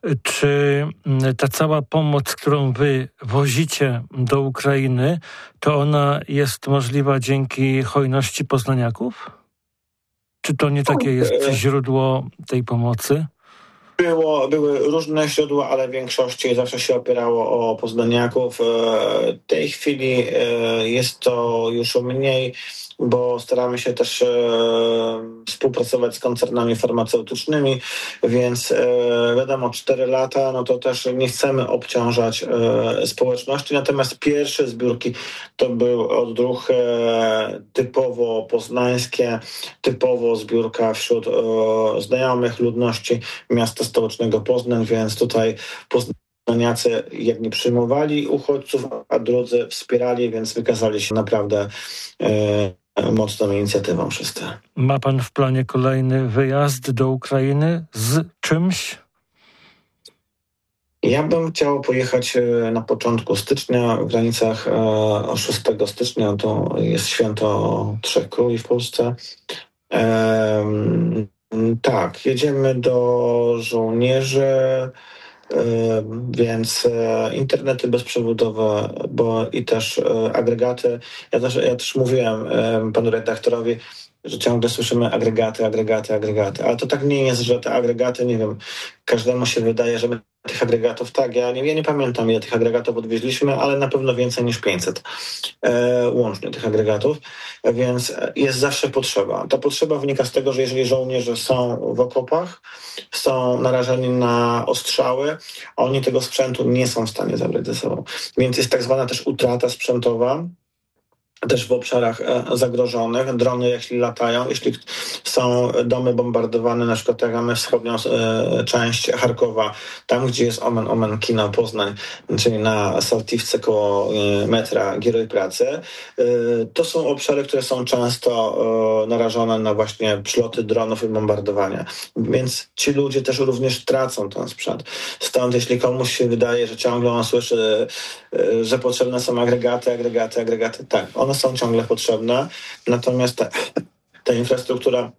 czy ta cała pomoc, którą wy wozicie do Ukrainy, to ona jest możliwa dzięki hojności poznaniaków? Czy to nie takie jest źródło tej pomocy? Było, były różne źródła, ale w większości zawsze się opierało o poznaniaków. W tej chwili jest to już mniej, bo staramy się też e, współpracować z koncernami farmaceutycznymi, więc e, wiadomo, cztery lata, no to też nie chcemy obciążać e, społeczności, natomiast pierwsze zbiórki to był odruch e, typowo poznańskie, typowo zbiórka wśród e, znajomych ludności miasta stołecznego Poznań, więc tutaj Poznaniacy jedni przyjmowali uchodźców, a drudzy wspierali, więc wykazali się naprawdę e, mocną inicjatywą wszyscy. Ma pan w planie kolejny wyjazd do Ukrainy z czymś? Ja bym chciał pojechać na początku stycznia, w granicach szóstego stycznia, to jest święto Trzech Króli w Polsce. Ehm, tak, jedziemy do żołnierzy, więc internety bezprzewodowe, bo i też agregaty. Ja też, ja też mówiłem panu redaktorowi, że ciągle słyszymy agregaty, agregaty, agregaty, ale to tak nie jest, że te agregaty, nie wiem, każdemu się wydaje, że my tych agregatów, tak, ja nie, ja nie pamiętam, ile tych agregatów odwieźliśmy, ale na pewno więcej niż pięćset e, łącznie tych agregatów, więc jest zawsze potrzeba. Ta potrzeba wynika z tego, że jeżeli żołnierze są w okopach, są narażeni na ostrzały, oni tego sprzętu nie są w stanie zabrać ze sobą. Więc jest tak zwana też utrata sprzętowa, też w obszarach zagrożonych. Drony, jeśli latają, jeśli są domy bombardowane, na przykład jak mamy wschodnią e, część Charkowa, tam gdzie jest Omen, Omen, Kino, Poznań, czyli na Saltiwce koło e, metra Gieroj Pracy, e, to są obszary, które są często e, narażone na właśnie przyloty dronów i bombardowania. Więc ci ludzie też również tracą ten sprzęt. Stąd jeśli komuś się wydaje, że ciągle on słyszy, e, że potrzebne są agregaty, agregaty, agregaty, tak, one są ciągle potrzebne, natomiast ta, ta infrastruktura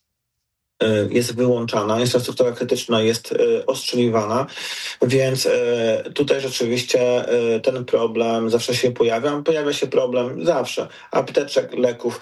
jest wyłączana, infrastruktura krytyczna jest ostrzeliwana, więc tutaj rzeczywiście ten problem zawsze się pojawia. Pojawia się problem zawsze apteczek, leków,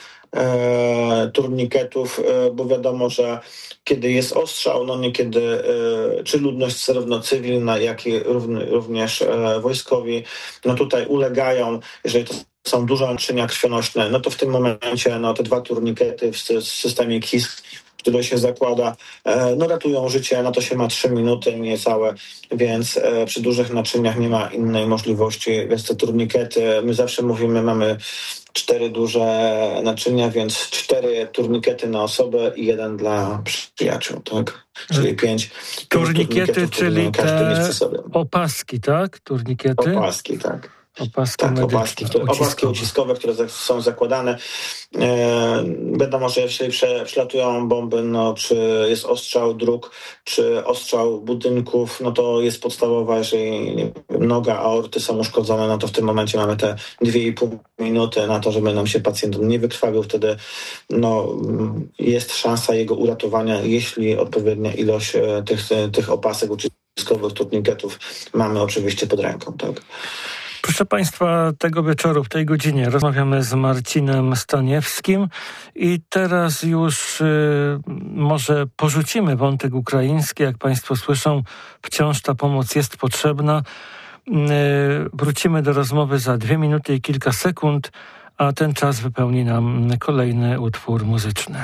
turniketów, bo wiadomo, że kiedy jest ostrzał, no niekiedy czy ludność zarówno cywilna, jak i również wojskowi, no tutaj ulegają, jeżeli to są duże naczynia krwionośne, no to w tym momencie no, te dwa turnikety w systemie K I S, które się zakłada, no ratują życie, na to się ma trzy minuty niecałe, więc przy dużych naczyniach nie ma innej możliwości, więc te turnikety, my zawsze mówimy, mamy cztery duże naczynia, więc cztery turnikety na osobę i jeden dla przyjaciół, tak? Czyli pięć. Turnikety, czyli te sobie. opaski, tak? Turnikety? Opaski, tak. Opaski tak, medyczne, opaski, które, uciskowe. opaski uciskowe, które za- są zakładane. E, wiadomo, że jeśli prze, przelatują bomby, no, czy jest ostrzał dróg, czy ostrzał budynków, no to jest podstawowa, jeżeli nie wiem, noga, aorty są uszkodzone, no to w tym momencie mamy te dwie i pół minuty na to, żeby nam się pacjent nie wykrwawił. Wtedy no, jest szansa jego uratowania, jeśli odpowiednia ilość e, tych, tych opasek uciskowych, turniketów mamy oczywiście pod ręką. Tak. Proszę Państwa, tego wieczoru, w tej godzinie rozmawiamy z Marcinem Staniewskim i teraz już y, może porzucimy wątek ukraiński. Jak Państwo słyszą, wciąż ta pomoc jest potrzebna. Y, wrócimy do rozmowy za dwie minuty i kilka sekund, a ten czas wypełni nam kolejny utwór muzyczny.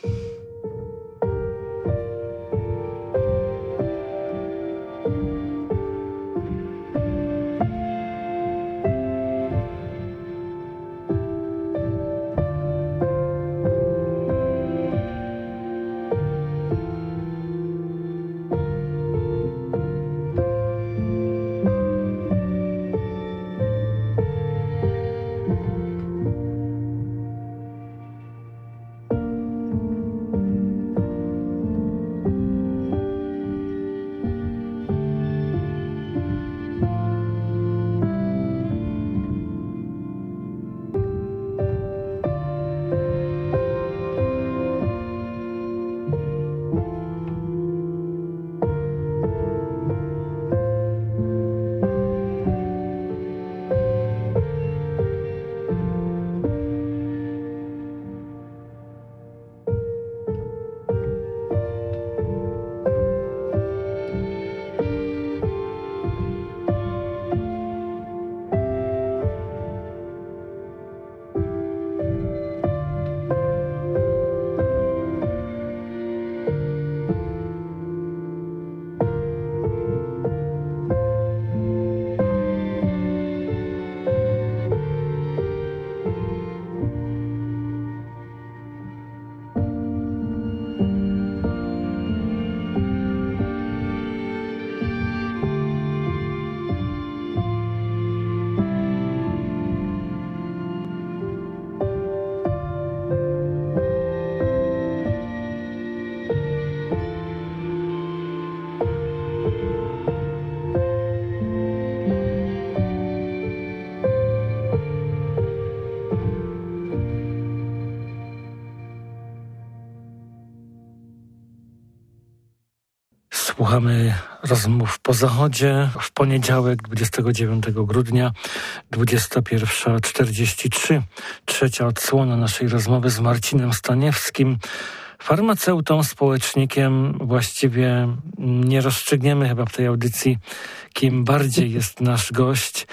Słuchamy rozmów po zachodzie w poniedziałek, dwudziestego dziewiątego grudnia, dwudziesta pierwsza czterdzieści trzy. Trzecia odsłona naszej rozmowy z Marcinem Staniewskim, farmaceutą, społecznikiem. Właściwie nie rozstrzygniemy chyba w tej audycji, kim bardziej jest nasz gość,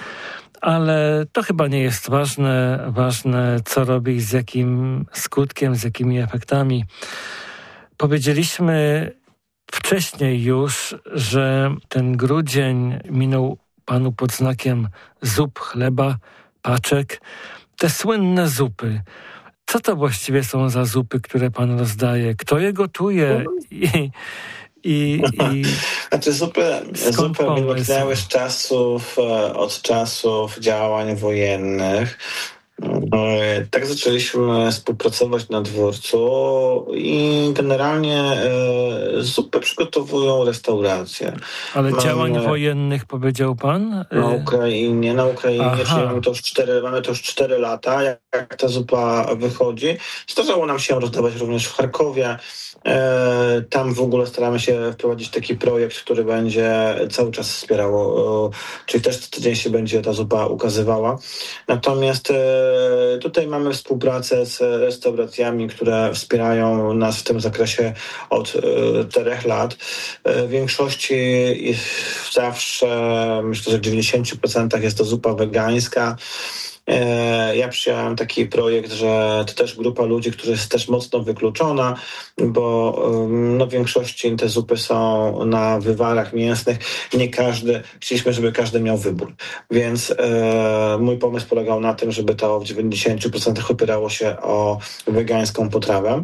ale to chyba nie jest ważne. Ważne, co robi i z jakim skutkiem, z jakimi efektami. Powiedzieliśmy wcześniej już, że ten grudzień minął panu pod znakiem zup, chleba, paczek. Te słynne zupy. Co to właściwie są za zupy, które pan rozdaje? Kto je gotuje? I, i, i znaczy zupy, zupy wyniknęły z czasów, od czasów działań wojennych. Tak zaczęliśmy współpracować na dworcu i generalnie e, zupę przygotowują restauracje. Ale mamy, działań wojennych powiedział pan? Na Ukrainie, na Ukrainie Aha. mamy to już cztery, mamy to już cztery lata, jak, jak ta zupa wychodzi. Zdarzało nam się rozdawać również w Charkowie. E, tam w ogóle staramy się wprowadzić taki projekt, który będzie cały czas wspierał, e, czyli też co tydzień się będzie ta zupa ukazywała. Natomiast e, tutaj mamy współpracę z restauracjami, które wspierają nas w tym zakresie od e, czterech lat. E, w większości zawsze, myślę, że w dziewięćdziesięciu procentach jest to zupa wegańska. Ja przyjąłem taki projekt, że to też grupa ludzi, która jest też mocno wykluczona, bo no, w większości te zupy są na wywarach mięsnych. Nie każdy, chcieliśmy, żeby każdy miał wybór. Więc e, mój pomysł polegał na tym, żeby to w dziewięćdziesięciu procentach opierało się o wegańską potrawę.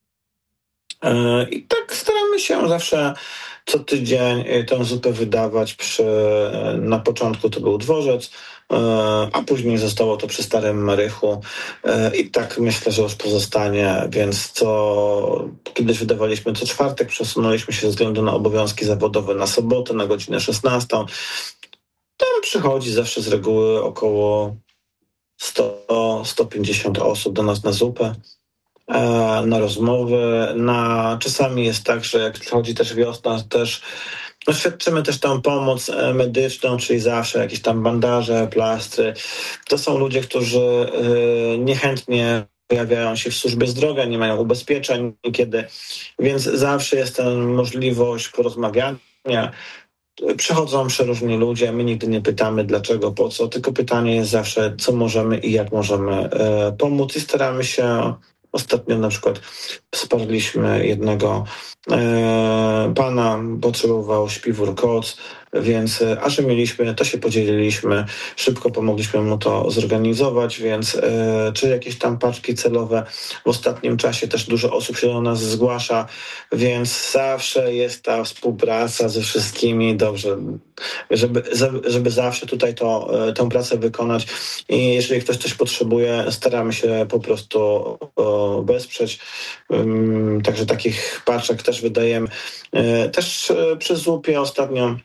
E, I tak staramy się zawsze co tydzień tę zupę wydawać. Przy, na początku to był dworzec, a później zostało to przy Starym Marychu i tak myślę, że już pozostanie, więc co kiedyś wydawaliśmy co czwartek, przesunęliśmy się ze względu na obowiązki zawodowe na sobotę, na godzinę szesnastą. Tam przychodzi zawsze z reguły około sto do stu pięćdziesięciu osób do nas na zupę, na rozmowy. Na, czasami jest tak, że jak przychodzi też wiosna, też no, świadczymy też tam pomoc medyczną, czyli zawsze jakieś tam bandaże, plastry. To są ludzie, którzy y, niechętnie pojawiają się w służbie zdrowia, nie mają ubezpieczeń niekiedy, więc zawsze jest ta możliwość porozmawiania. Przychodzą przeróżni ludzie, my nigdy nie pytamy dlaczego, po co, tylko pytanie jest zawsze, co możemy i jak możemy e, pomóc i staramy się. Ostatnio na przykład wsparliśmy jednego e, pana, potrzebował śpiwór koc, więc a że mieliśmy, to się podzieliliśmy, szybko pomogliśmy mu to zorganizować, więc e, czy jakieś tam paczki celowe. W ostatnim czasie też dużo osób się do nas zgłasza, więc zawsze jest ta współpraca ze wszystkimi, dobrze, żeby, żeby zawsze tutaj to, tę pracę wykonać i jeżeli ktoś coś potrzebuje, staramy się po prostu o, wesprzeć. Um, także takich paczek też wydajemy. E, też e, przy zupie ostatnio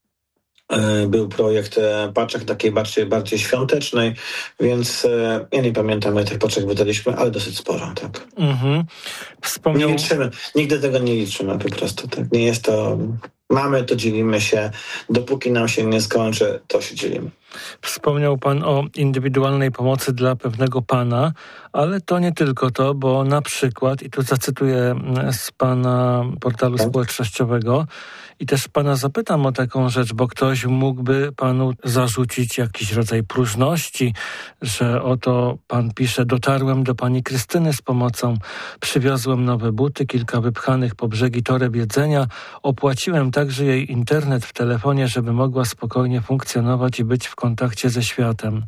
był projekt paczek takiej bardziej, bardziej świątecznej, więc ja nie pamiętam, ile tych paczek wydaliśmy, ale dosyć sporo, tak. Mhm. Wspomniał... Nie liczymy, nigdy tego nie liczymy po prostu, tak. Nie jest to, mamy, to dzielimy się, dopóki nam się nie skończy, to się dzielimy. Wspomniał pan o indywidualnej pomocy dla pewnego pana, ale to nie tylko to, bo na przykład, i tu zacytuję z pana portalu tak? społecznościowego, i też pana zapytam o taką rzecz, bo ktoś mógłby panu zarzucić jakiś rodzaj próżności, że oto pan pisze, dotarłem do pani Krystyny z pomocą, przywiozłem nowe buty, kilka wypchanych po brzegi toreb jedzenia, opłaciłem także jej internet w telefonie, żeby mogła spokojnie funkcjonować i być w kontakcie ze światem.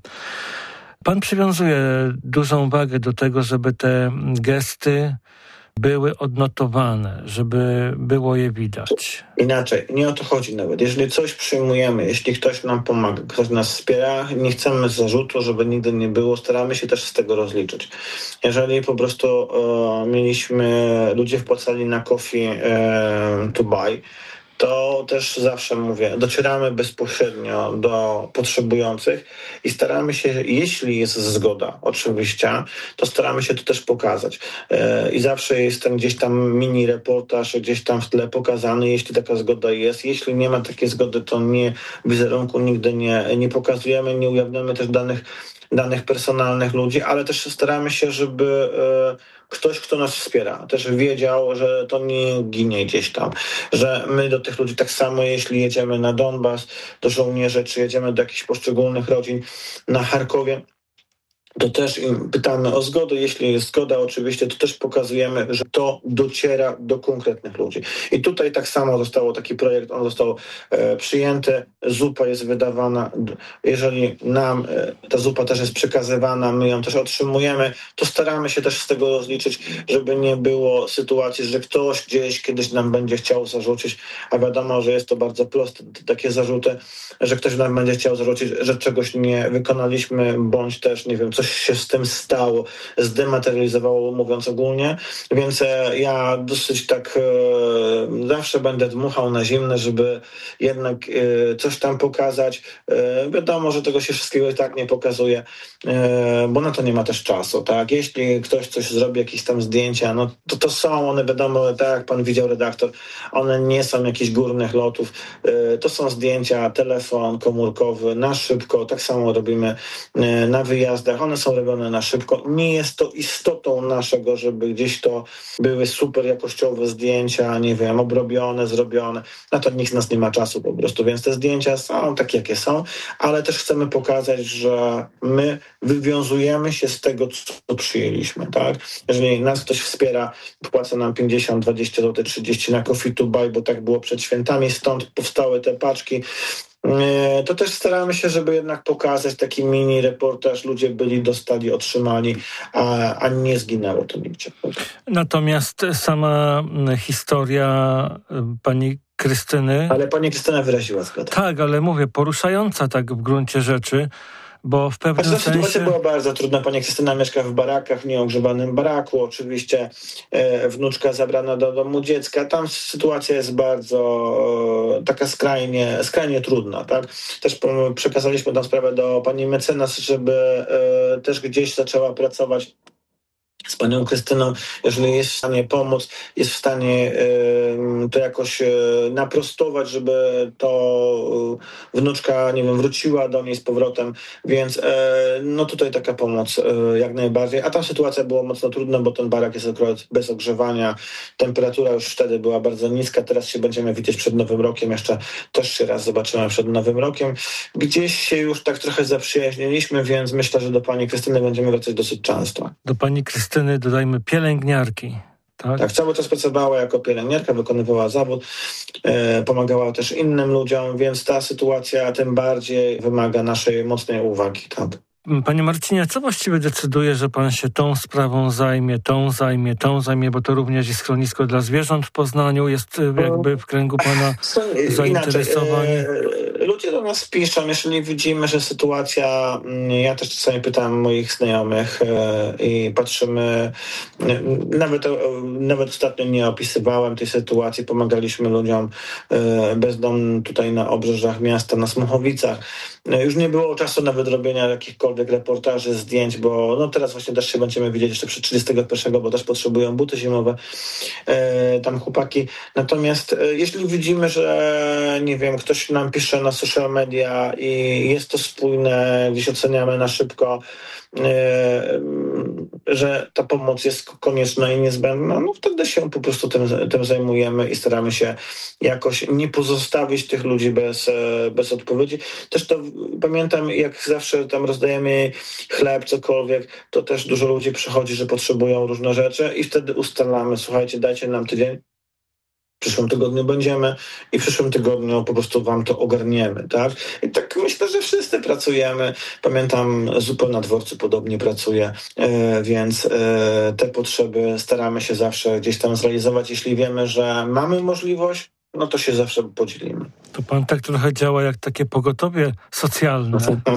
Pan przywiązuje dużą wagę do tego, żeby te gesty były odnotowane, żeby było je widać. Inaczej, nie o to chodzi nawet. Jeżeli coś przyjmujemy, jeśli ktoś nam pomaga, ktoś nas wspiera, nie chcemy zarzutu, żeby nigdy nie było, staramy się też z tego rozliczyć. Jeżeli po prostu e, mieliśmy, ludzie wpłacali na Coffee e, to Buy, to też zawsze mówię, docieramy bezpośrednio do potrzebujących i staramy się, jeśli jest zgoda oczywiście, to staramy się to też pokazać. I zawsze jest ten gdzieś tam mini reportaż, gdzieś tam w tle pokazany, jeśli taka zgoda jest. Jeśli nie ma takiej zgody, to nie wizerunku nigdy nie, nie pokazujemy, nie ujawniamy też danych, danych personalnych ludzi, ale też staramy się, żeby ktoś, kto nas wspiera, też wiedział, że to nie ginie gdzieś tam, że my do tych ludzi tak samo, jeśli jedziemy na Donbas, do żołnierzy, czy jedziemy do jakichś poszczególnych rodzin na Charkowie, to też im pytamy o zgodę. Jeśli jest zgoda oczywiście, to też pokazujemy, że to dociera do konkretnych ludzi. I tutaj tak samo zostało taki projekt, on został e, przyjęty, zupa jest wydawana. Jeżeli nam e, ta zupa też jest przekazywana, my ją też otrzymujemy, to staramy się też z tego rozliczyć, żeby nie było sytuacji, że ktoś gdzieś kiedyś nam będzie chciał zarzucić, a wiadomo, że jest to bardzo proste, takie zarzuty, że ktoś nam będzie chciał zarzucić, że czegoś nie wykonaliśmy, bądź też, nie wiem, coś się z tym stało, zdematerializowało, mówiąc ogólnie, więc e, ja dosyć tak e, zawsze będę dmuchał na zimne, żeby jednak e, coś tam pokazać. E, wiadomo, że tego się wszystkiego i tak nie pokazuje, e, bo na to nie ma też czasu, tak? Jeśli ktoś coś zrobi, jakieś tam zdjęcia, no to to są one, wiadomo, tak jak pan widział redaktor, one nie są jakichś górnych lotów, e, to są zdjęcia, telefon komórkowy, na szybko, tak samo robimy e, na wyjazdach, one są robione na szybko. Nie jest to istotą naszego, żeby gdzieś to były super jakościowe zdjęcia, nie wiem, obrobione, zrobione. Na to nikt z nas nie ma czasu po prostu, więc te zdjęcia są takie, jakie są, ale też chcemy pokazać, że my wywiązujemy się z tego, co przyjęliśmy, tak? Jeżeli nas ktoś wspiera, wpłaca nam pięćdziesiąt, dwadzieścia złotych, trzydzieści na Coffee to Buy, bo tak było przed świętami, stąd powstały te paczki, to też staramy się, żeby jednak pokazać taki mini reportaż, ludzie byli, dostali, otrzymali, a, a nie zginęło to nigdzie. Natomiast sama historia pani Krystyny. Ale pani Krystyna wyraziła zgodę. Tak, ale mówię, poruszająca tak w gruncie rzeczy, bo w pewnym Znaczy, ta sensie... sytuacja była bardzo trudna. Pani Krystyna mieszka w barakach, w nieogrzewanym baraku. Oczywiście e, wnuczka zabrana do domu dziecka. Tam sytuacja jest bardzo e, taka skrajnie, skrajnie trudna. Tak? Też po, przekazaliśmy tę sprawę do pani mecenas, żeby e, też gdzieś zaczęła pracować z panią Krystyną, jeżeli jest w stanie pomóc, jest w stanie y, to jakoś y, naprostować, żeby to y, wnuczka, nie wiem, wróciła do niej z powrotem, więc y, no tutaj taka pomoc y, jak najbardziej. A tam sytuacja była mocno trudna, bo ten barak jest akurat bez ogrzewania, temperatura już wtedy była bardzo niska, teraz się będziemy widzieć przed Nowym Rokiem, jeszcze też się raz zobaczymy przed Nowym Rokiem. Gdzieś się już tak trochę zaprzyjaźniliśmy, więc myślę, że do pani Krystyny będziemy wracać dosyć często. Do pani Krystyny dodajmy pielęgniarki. Tak? tak, cały czas pracowała jako pielęgniarka, wykonywała zawód, e, pomagała też innym ludziom, więc ta sytuacja tym bardziej wymaga naszej mocnej uwagi. Tak. Panie Marcinie, co właściwie decyduje, że pan się tą sprawą zajmie, tą zajmie, tą zajmie, bo to również jest schronisko dla zwierząt w Poznaniu, jest jakby w kręgu pana zainteresowań? Inaczej, ludzie do nas piszą, jeżeli widzimy, że sytuacja, ja też czasami pytam moich znajomych i patrzymy, nawet, nawet ostatnio nie opisywałem tej sytuacji, pomagaliśmy ludziom bezdomnym tutaj na obrzeżach miasta, na Smuchowicach. Już nie było czasu nawet robienia jakichkolwiek reportaży, zdjęć, bo no teraz właśnie też się będziemy widzieć jeszcze przed trzydziestego pierwszego, bo też potrzebują buty zimowe e, tam chłopaki. Natomiast e, jeśli widzimy, że nie wiem, ktoś nam pisze na social media i jest to spójne, gdzieś oceniamy na szybko, e, że ta pomoc jest konieczna i niezbędna, no wtedy się po prostu tym, tym zajmujemy i staramy się jakoś nie pozostawić tych ludzi bez, bez odpowiedzi. Też to pamiętam, jak zawsze tam rozdajemy chleb, cokolwiek, to też dużo ludzi przychodzi, że potrzebują różne rzeczy i wtedy ustalamy, słuchajcie, dajcie nam tydzień, w przyszłym tygodniu będziemy i w przyszłym tygodniu po prostu wam to ogarniemy, tak? I tak myślę, że wszyscy pracujemy. Pamiętam, Zupa na dworcu podobnie pracuje, e, więc e, te potrzeby staramy się zawsze gdzieś tam zrealizować. Jeśli wiemy, że mamy możliwość, no to się zawsze podzielimy. To pan tak trochę działa jak takie pogotowie socjalne.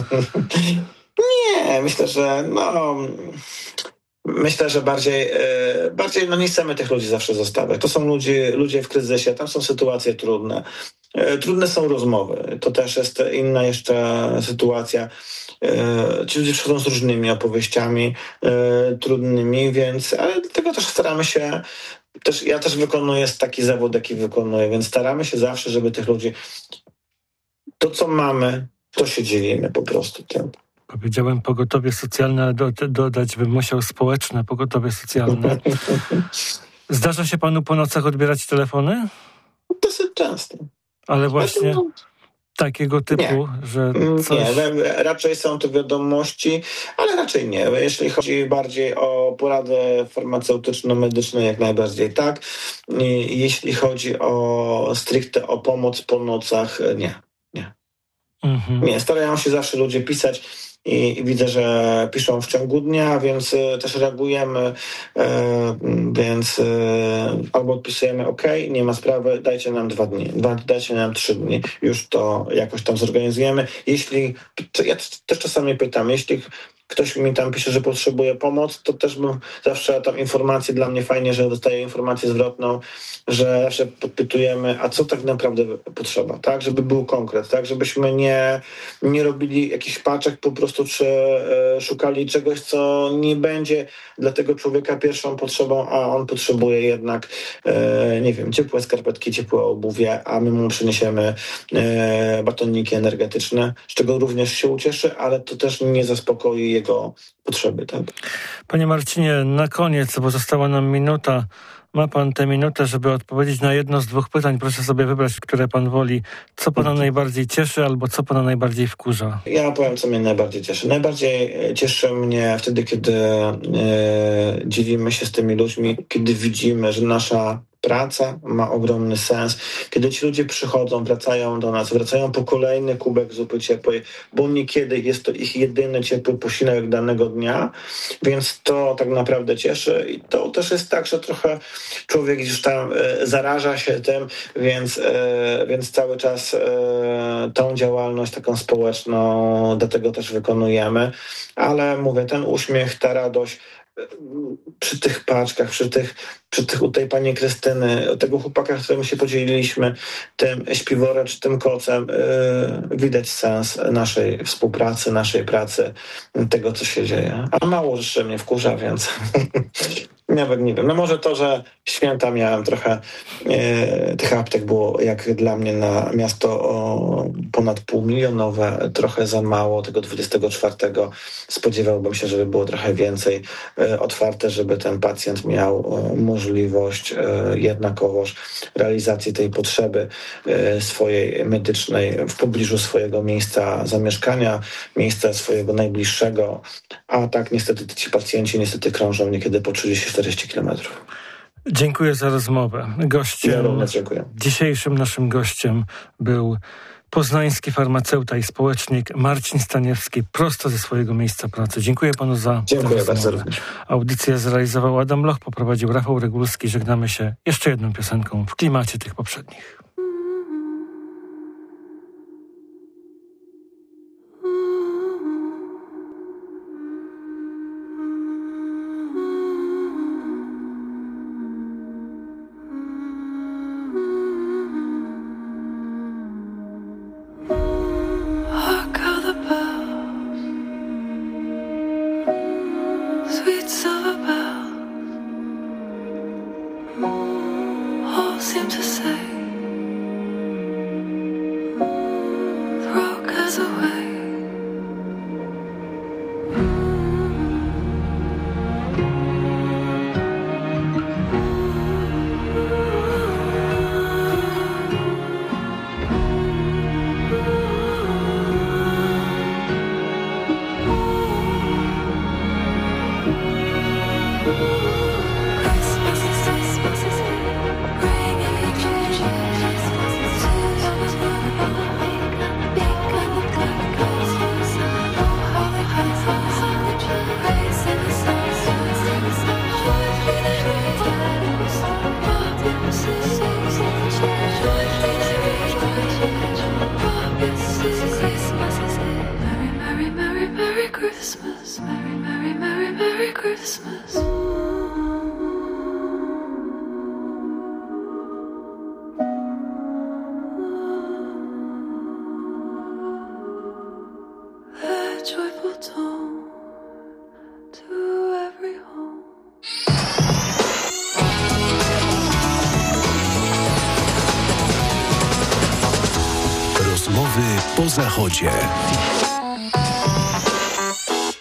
Nie, myślę, że no... Myślę, że bardziej, e, bardziej no nie chcemy tych ludzi zawsze zostawiać. To są ludzie, ludzie w kryzysie, tam są sytuacje trudne. E, trudne są rozmowy. To też jest inna jeszcze sytuacja. E, ci ludzie przychodzą z różnymi opowieściami e, trudnymi, więc ale dlatego też staramy się, też, ja też wykonuję taki zawód, jaki wykonuję, więc staramy się zawsze, żeby tych ludzi to, co mamy, to się dzielimy po prostu tym. Powiedziałem pogotowie socjalne, ale do, dodać bym musiał społeczne pogotowie socjalne. Zdarza się panu po nocach odbierać telefony? Dosyć często. Ale właśnie no, takiego typu, nie. że coś... Nie, raczej są to wiadomości, ale raczej nie. Jeśli chodzi bardziej o poradę farmaceutyczno-medyczną, jak najbardziej tak. Jeśli chodzi o stricte o pomoc po nocach, nie. Nie. Mhm. Nie, starają się zawsze ludzie pisać i, i widzę, że piszą w ciągu dnia, więc y, też reagujemy, y, więc y, albo odpisujemy OK, nie ma sprawy, dajcie nam dwa dni, dwa, dajcie nam trzy dni, już to jakoś tam zorganizujemy. Jeśli, to ja też czasami pytam, jeśli ktoś mi tam pisze, że potrzebuje pomocy, to też bym zawsze tam informację, dla mnie fajnie, że dostaję informację zwrotną, że zawsze podpytujemy, a co tak naprawdę potrzeba, tak, żeby był konkret, tak, żebyśmy nie, nie robili jakichś paczek po prostu, czy e, szukali czegoś, co nie będzie dla tego człowieka pierwszą potrzebą, a on potrzebuje jednak, e, nie wiem, ciepłe skarpetki, ciepłe obuwie, a my mu przyniesiemy e, batoniki energetyczne, z czego również się ucieszy, ale to też nie zaspokoi jego potrzeby, tak? Panie Marcinie, na koniec, bo została nam minuta. Ma pan tę minutę, żeby odpowiedzieć na jedno z dwóch pytań. Proszę sobie wybrać, które pan woli. Co pana najbardziej cieszy albo co pana najbardziej wkurza? Ja powiem, co mnie najbardziej cieszy. Najbardziej cieszy mnie wtedy, kiedy e, dzielimy się z tymi ludźmi, kiedy widzimy, że nasza praca ma ogromny sens. Kiedy ci ludzie przychodzą, wracają do nas, wracają po kolejny kubek zupy ciepłej, bo niekiedy jest to ich jedyny ciepły posiłek danego dnia, więc to tak naprawdę cieszy i to też jest tak, że trochę człowiek już tam e, zaraża się tym, więc, e, więc cały czas e, tą działalność taką społeczną dlatego też wykonujemy, ale mówię, ten uśmiech, ta radość przy tych paczkach, przy tych, przy tych u tej pani Krystyny, o tego chłopaka, z którym się podzieliliśmy, tym śpiworem czy tym kocem, yy, widać sens naszej współpracy, naszej pracy, tego, co się dzieje. A mało rzeczy mnie wkurza, więc nawet nie wiem. No może to, że święta miałem trochę, yy, tych aptek było jak dla mnie na miasto o ponad półmilionowe, trochę za mało. Tego dwudziestego czwartego spodziewałbym się, żeby było trochę więcej yy, otwarte, żeby ten pacjent miał yy, możliwość yy, jednakowoż realizacji tej potrzeby yy, swojej medycznej w pobliżu swojego miejsca zamieszkania, miejsca swojego najbliższego, a tak niestety ci pacjenci niestety krążą niekiedy po trzydzieści czterdzieści kilometrów. Dziękuję za rozmowę. Gościem, ja również dziękuję. Dzisiejszym naszym gościem był poznański farmaceuta i społecznik Marcin Staniewski, prosto ze swojego miejsca pracy. Dziękuję panu za Dziękuję bardzo również. Audycję zrealizował Adam Loch, poprowadził Rafał Regulski. Żegnamy się jeszcze jedną piosenką w klimacie tych poprzednich. Rozmowy po zachodzie.